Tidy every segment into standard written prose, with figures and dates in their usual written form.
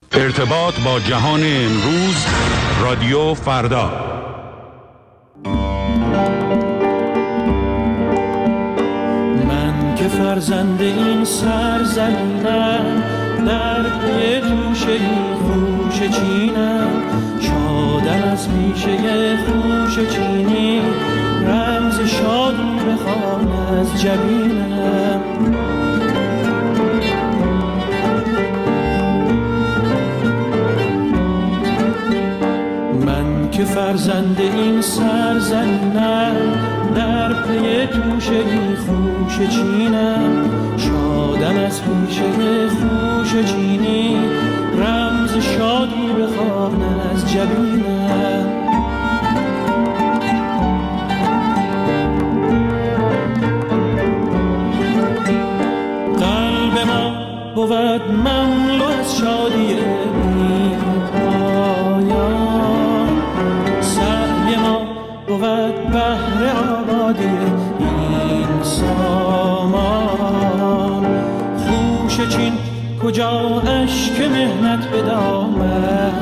ارتباط با جهان امروز، رادیو فردا. من که فرزند این سرزمینم، در پی توشه خوشه چینم، شادم از پیشه خوشه چینی، رمز شادی بخوان از جبینم. من که فرزند این سرزمینم، در پی توشه خوشه چینم، شادم از پیشه خوشه چینی، رمز شادی بخوان از جبینم. قلب ما بود مملو از شادی بی پایان، سعی ما بود بهر آبادی این سامان. خوشه چین کجا اشک مهنت به دامن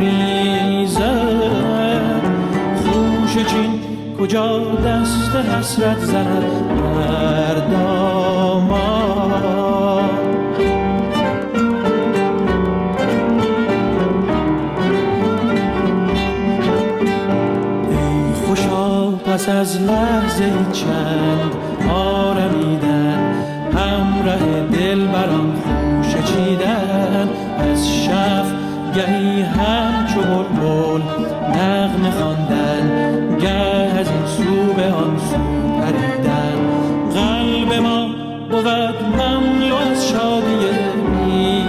ریزد، خوشه چین کجا دست حسرت زند بر دامان. ای خوشا پس از لحظه چند آرمیدن، همراه دل بران خوشه چیدن، از شف گهی همچو بلبل نغمه خواندن، گه از این سو به آن سو پریدن. قلب ما بود مملو از شادی بی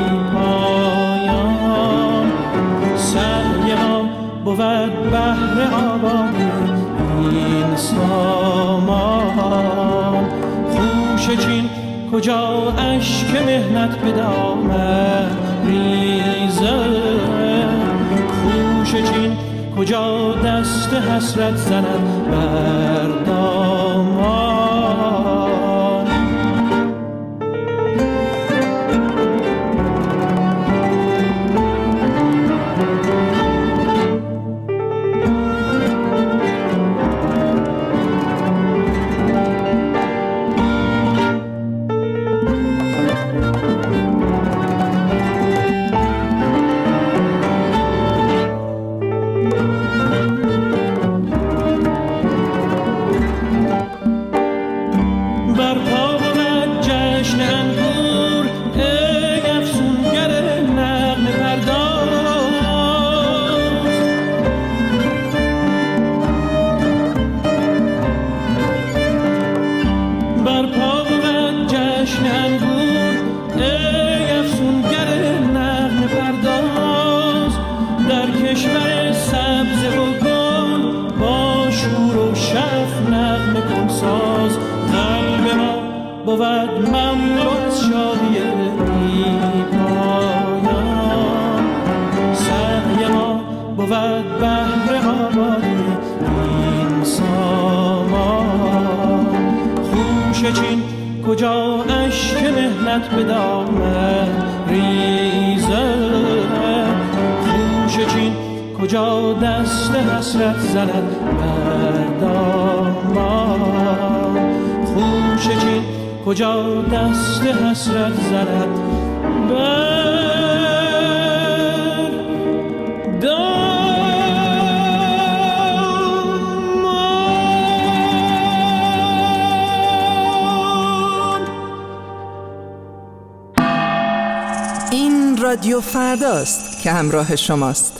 پایان، سعی ما بود بهر آبادی این سامان. خوشه چین کجا اشک مهنت به دامن ریزد، خوشه چین کجا دست حسرت زند بر دامان. کجا اشک مهنت به دامن ریزد، خوشه چین کجا دست حسرت زند بر دامان. خوشه چین کجا دست حسرت زند بر دامان. رادیو فرداست که همراه شماست.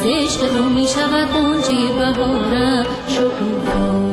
عشق تو می شود غنچه بهارم شکوفا.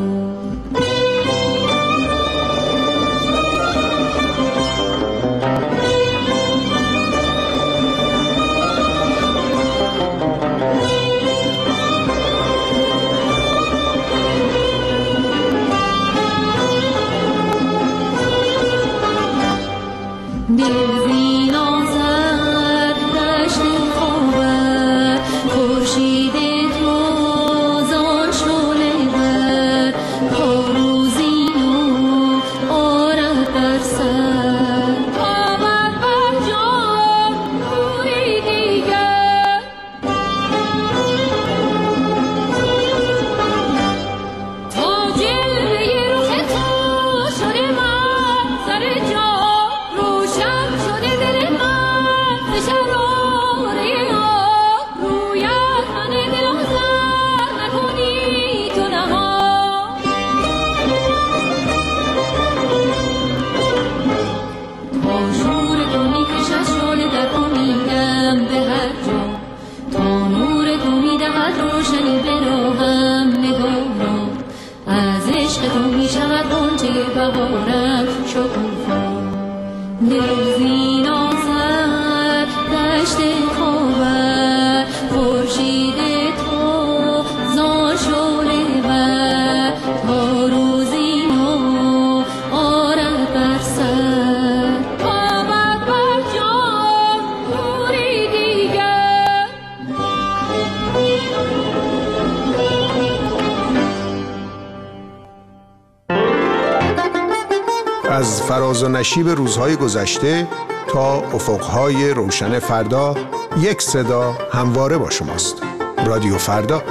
از فراز و نشیب روزهای گذشته تا افقهای روشن فردا، یک صدا همواره با شماست. رادیو فردا.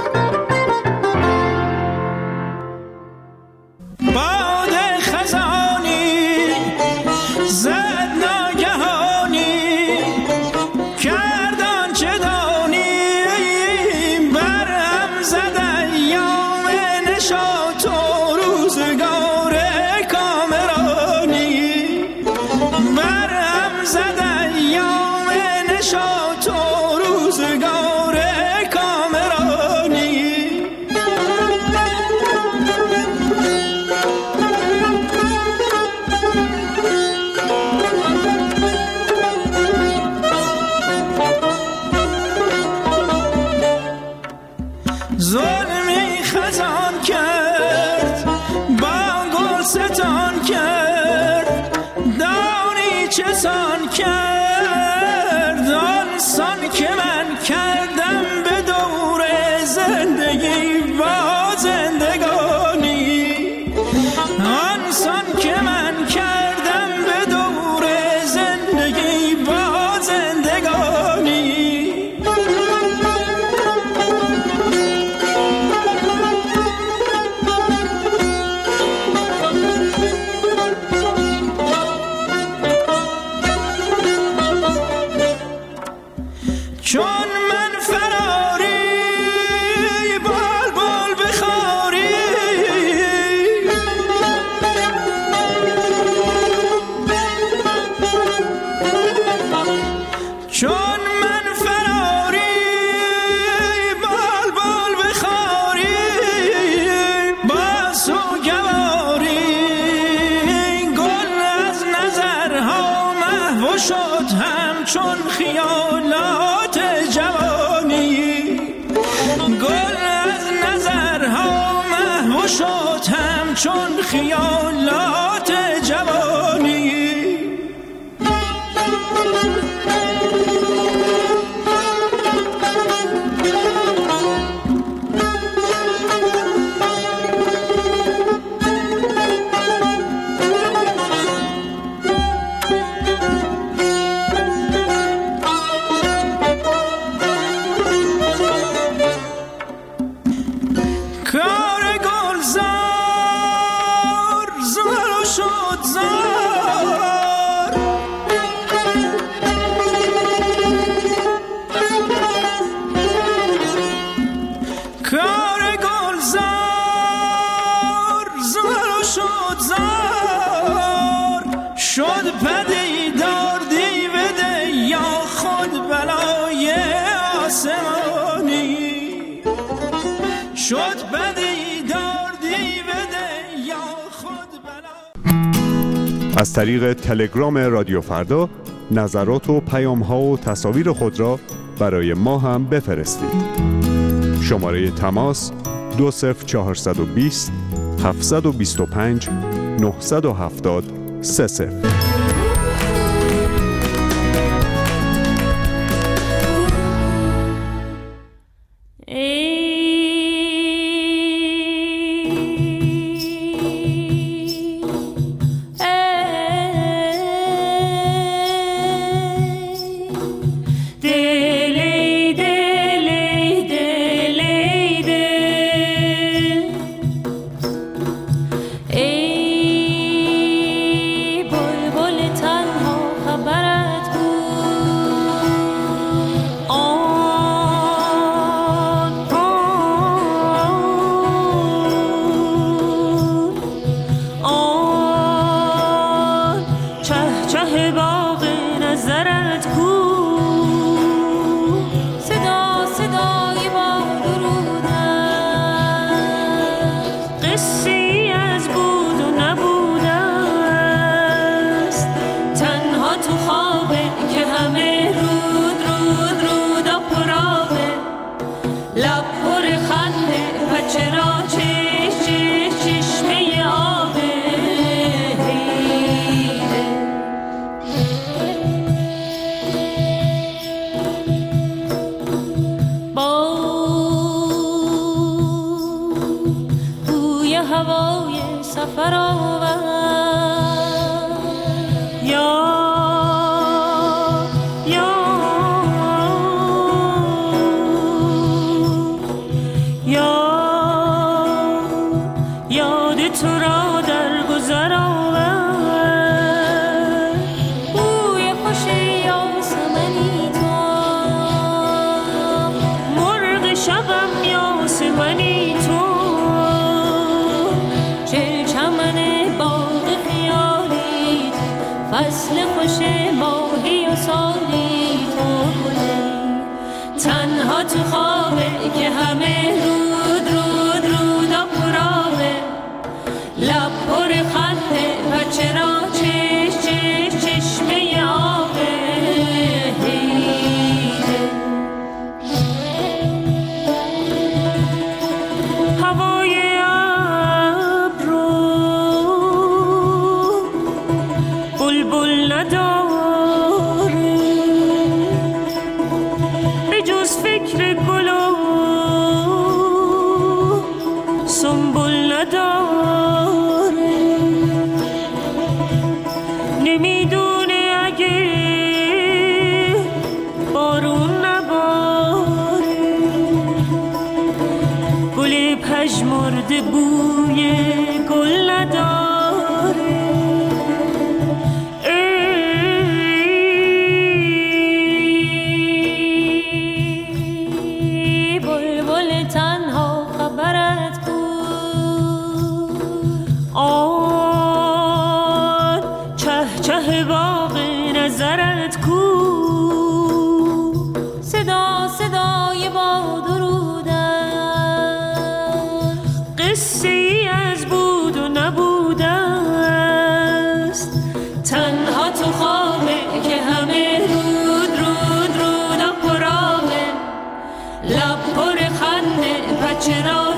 ظلمی خزان کرد با گل ستان کرد، دانی چه سان کرد آنسان که من کردم به دور زندگی و زندگانی، آنسان که من کردم به دور زندگی و زندگانی. چون من فراری بلبل بخاری، چون من فراری بلبل بخاری، با سوگواری گل از نظرها محو شد همچون خیالات جوانی، گل از نظرها محو شد همچون خیالات جوانی. کار گلزار زار شد زار، کار گلزار زار شد زار، شد پدیدار دیو ده یا خود بلای آسمانی. شد بدی دردی بده یا خود بلا. از طریق تلگرام رادیو فردا نظرات و پیام‌ها و تصاویر خود را برای ما هم بفرستید. شماره تماس 20420 725 970 30. فصل خوش ماهی و سالی تو بودی، تنها تو خوابه که همه رود و پرابه، لب پر خنده و چرا چشمه آبه. هوای ابر بلبل نداره، به جز فکر گل و سنبل نداره. نمیدونه اگه بارون نباره، گل پژمرده بوی گل نداره. صدای باد و رود است، قصه ای از بود و نبوده است. تنها تو خوابه که همه رود و پرابه، لب پر خنده و چرا